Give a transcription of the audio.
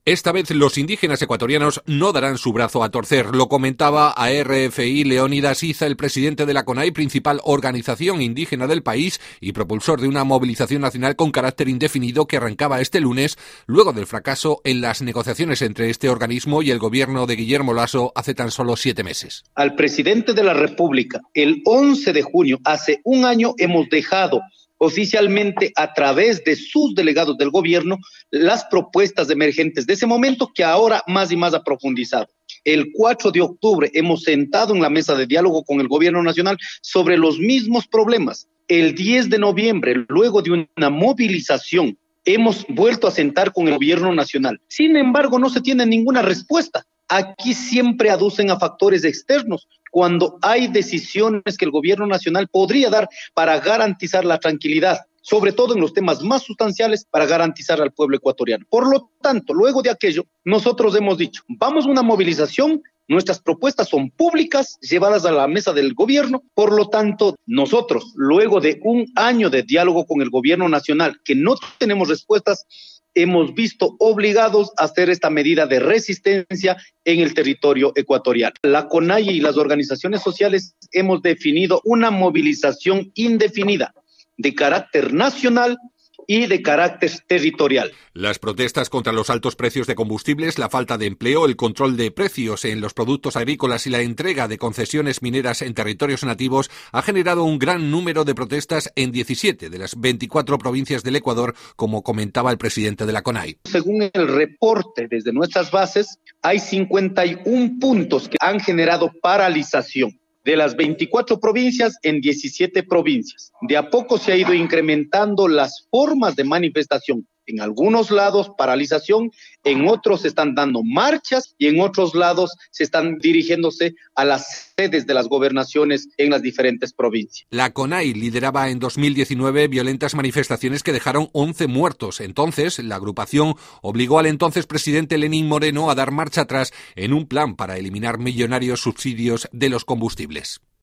Esta vez los indígenas ecuatorianos no darán su brazo a torcer. Lo comentaba a RFI Leónidas Iza, el presidente de la CONAI, principal organización indígena del país y propulsor de una movilización nacional con carácter indefinido que arrancaba este lunes, luego del fracaso en las negociaciones entre este organismo y el gobierno de Guillermo Lasso hace tan solo 7 meses. Al presidente de la República, el 11 de junio, hace un año, hemos dejado oficialmente a través de sus delegados del gobierno las propuestas emergentes de ese momento que ahora más y más ha profundizado. El 4 de octubre hemos sentado en la mesa de diálogo con el gobierno nacional sobre los mismos problemas. El 10 de noviembre, luego de una movilización, hemos vuelto a sentar con el gobierno nacional. Sin embargo, no se tiene ninguna respuesta. Aquí siempre aducen a factores externos cuando hay decisiones que el gobierno nacional podría dar para garantizar la tranquilidad, sobre todo en los temas más sustanciales para garantizar al pueblo ecuatoriano. Por lo tanto, luego de aquello, nosotros hemos dicho, vamos a una movilización, nuestras propuestas son públicas, llevadas a la mesa del gobierno, por lo tanto, nosotros, luego de un año de diálogo con el gobierno nacional, que no tenemos respuestas, hemos visto obligados a hacer esta medida de resistencia en el territorio ecuatoriano. La CONAI y las organizaciones sociales hemos definido una movilización indefinida de carácter nacional y de carácter territorial. Las protestas contra los altos precios de combustibles, la falta de empleo, el control de precios en los productos agrícolas y la entrega de concesiones mineras en territorios nativos ha generado un gran número de protestas en 17 de las 24 provincias del Ecuador, como comentaba el presidente de la CONAI. Según el reporte desde nuestras bases, hay 51 puntos que han generado paralización. De las 24 provincias en 17 provincias. De a poco se ha ido incrementando las formas de manifestación. En algunos lados paralización, en otros se están dando marchas y en otros lados se están dirigiéndose a las sedes de las gobernaciones en las diferentes provincias. La CONAI lideraba en 2019 violentas manifestaciones que dejaron 11 muertos. Entonces, la agrupación obligó al entonces presidente Lenín Moreno a dar marcha atrás en un plan para eliminar millonarios subsidios de los combustibles.